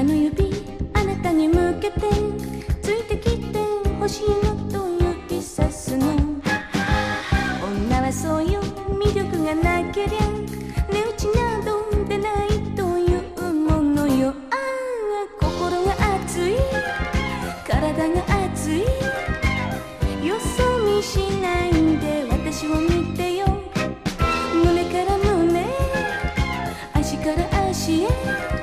の指あなたに向けてついてきて欲しいのと指さすの。女はそういう魅力がなけりゃ値打ちなど出ないというものよ。ああ心が熱い体が熱いよそ見しないで私を見てよ。胸から胸足から足へ